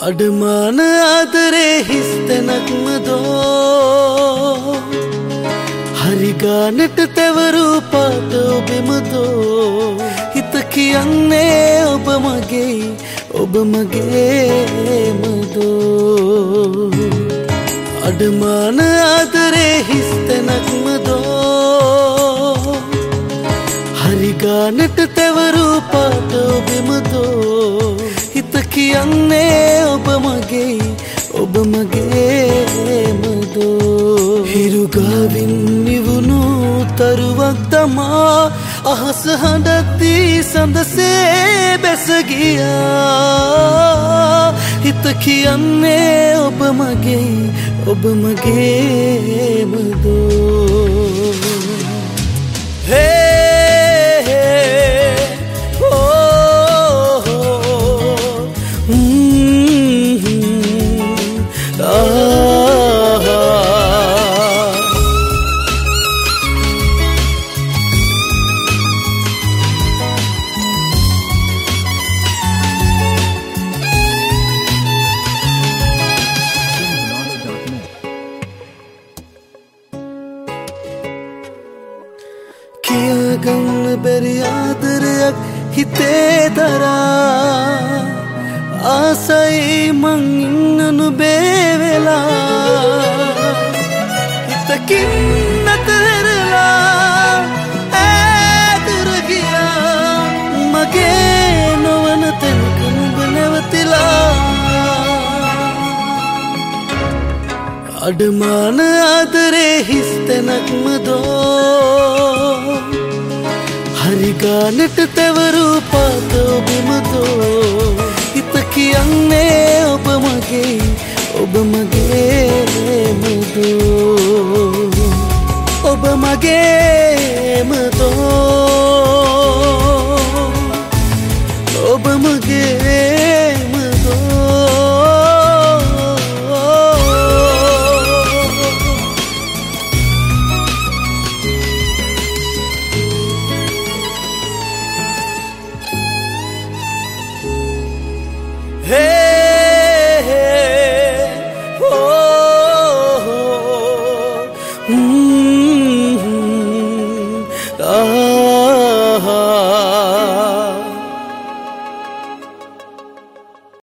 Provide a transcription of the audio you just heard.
අඩමාන ආදරේ හිස්තැනක්ම දෝ හරි ගානට තැවරූ පාට ඔබෙම දෝ හිත කියන්නේ ඔබ මගේම දෝ අඩමාන ආදරේ හිස්තැනක්ම දෝ හරි ගානට තැවරූ පාට ඔබෙම දෝ හිත කියන්නේ ඔබ මගේම දෝ හිරුගාවින් නිවුණු තරුවක් තමා අහස හඬද්දී සඳසේ බැස ගියා හිත කියන්නේ ඔබ මගේම දෝ ගන්න බැරි ආදරයක් හිතේ දරා ආසයි මං ඉන්නු බේවෙලා හිතකින් නැතරලා ඈතට ගියා මගේ නොවන තැනක නුඹ නැවතිලා අඩමාන ආදරේ හිස්තැනක්ම දෝ හරි ගානට තැවරූ පාත ඔබෙම දෝ හිත කියන්නේ ඔබ මගේම දෝ ඔබ මගේම දෝ ඔබ මගේම Hey, oh, oh, oh.